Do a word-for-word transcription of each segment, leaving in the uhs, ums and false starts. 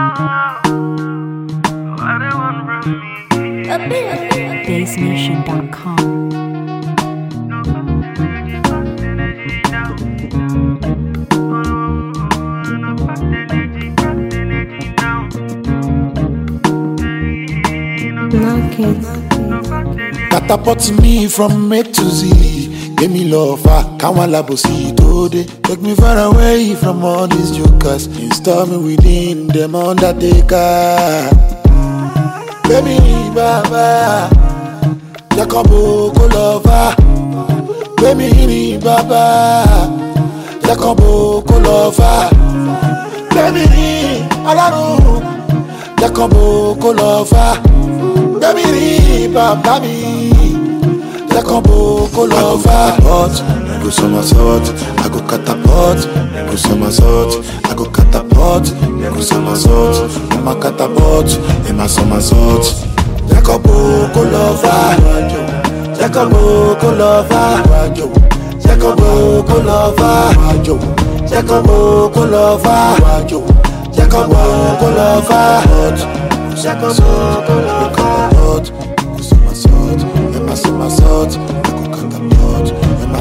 Bass Nation dot com. Catapult me from A to Z. Give me love, I can't labo see today. Take me far away from all these jokers. Install me within them undertaker. Baby, baba, Jacobo Kolova. Baby, baba, Jacobo Kolova. Baby, Alaru, Jacobo Kolova. Baby, baba, Jacobo Kolova. I go somersault, I go catapult, I go somersault, I go catapult, I go somersault, I'm a catapult, I'm a somersault. Jacobo Kolova, Jacobo Kolova, Jacobo Kolova, Jacobo Kolova, Jacobo Kolova, Jacobo Kolova, somersault, I'm a somersault, I go catapult.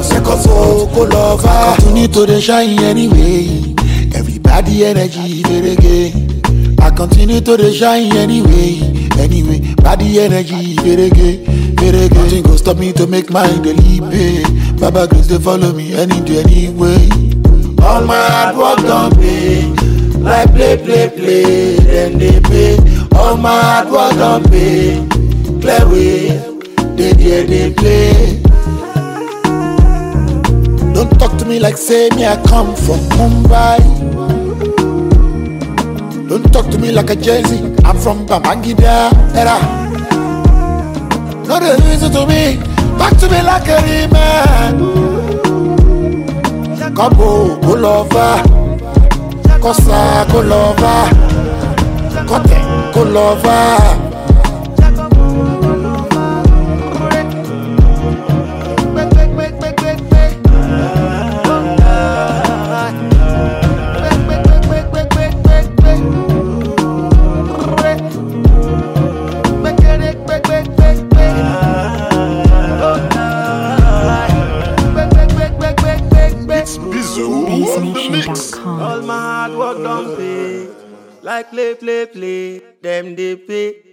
I continue to the shine anyway. Everybody energy very gay. I continue to the shine anyway. Anyway, body energy very gay, very gay. Nothing go stop me to make my daily pay. Baba Grace they follow me any day anyway. All my hard work don't pay. Like play, play, play, then they pay. All my hard work don't pay. Play way, they they they play. Don't talk to me like say me I come from Mumbai. Don't talk to me like a Jay-Z, I'm from Babangida era. Not a reason to me, talk to me like a man. Kabo Kolova, Kosa Kolova, Kote Kolova. Bass Nation dot com. All my hard work don't pay. Like play, play, play, them they pay.